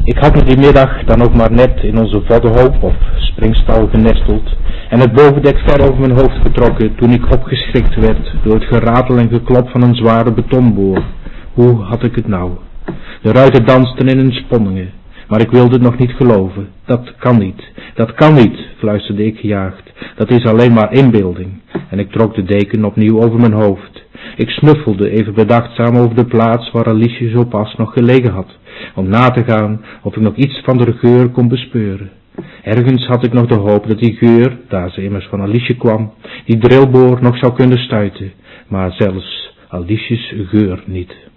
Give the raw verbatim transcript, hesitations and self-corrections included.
Ik had me die middag dan ook maar net in onze voddenhoop of springstal genesteld en het bovendek ver over mijn hoofd getrokken toen ik opgeschrikt werd door het geratel en geklop van een zware betonboor. Hoe had ik het nou? De ruiten dansten in hun sponningen, maar ik wilde het nog niet geloven. Dat kan niet, dat kan niet, fluisterde ik gejaagd. Dat is alleen maar inbeelding. En ik trok de deken opnieuw over mijn hoofd. Ik snuffelde even bedachtzaam over de plaats waar Alice zo pas nog gelegen had, om na te gaan of ik nog iets van de geur kon bespeuren. Ergens had ik nog de hoop dat die geur, daar ze immers van Alice kwam, die drillboor nog zou kunnen stuiten, maar zelfs Alice's geur niet.